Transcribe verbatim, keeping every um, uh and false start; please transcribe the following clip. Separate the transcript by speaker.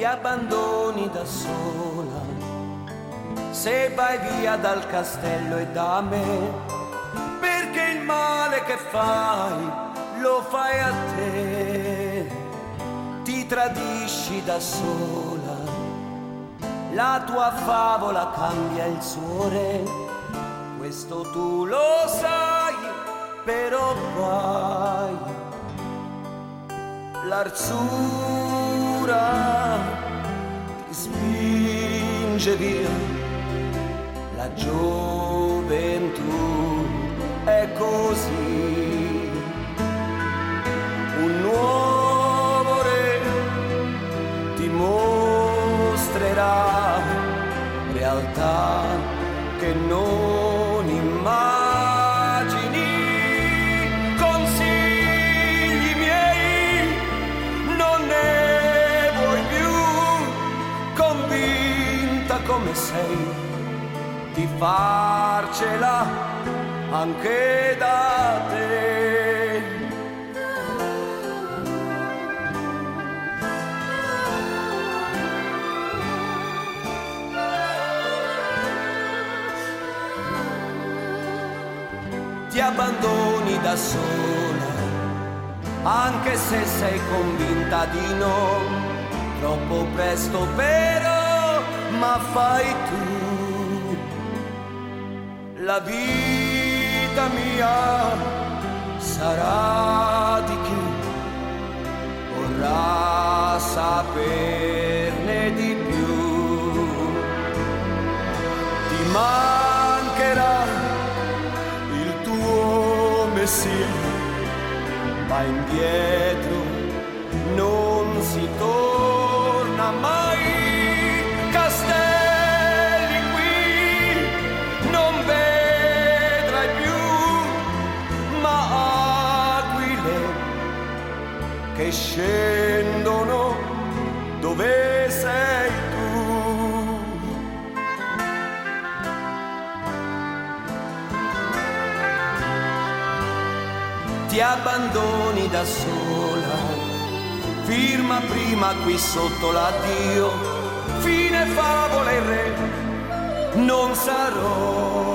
Speaker 1: abbandoni da sola, se vai via dal castello e da me, perché il male che fai lo fai a te. Ti tradisci da sola, la tua favola cambia il suo re, questo tu lo sai, però guai, l'arzura ti spinge via, la gioventù è così, un nuovo re ti mostrerà realtà che non immagini. Consigli miei non ne vuoi più, convinta come sei di farcela anche da te. Ti abbandoni da sola, anche se sei convinta di no, troppo presto però, ma fai tu. La vita mia sarà di chi vorrà saperne di più. Ti mancherà messia, ma indietro non si torna mai. Castelli qui non vedrai più, ma aquile che scendono dove sei tu. Ti abbandoni da sola, firma prima qui sotto l'addio, fine favola e re non sarò.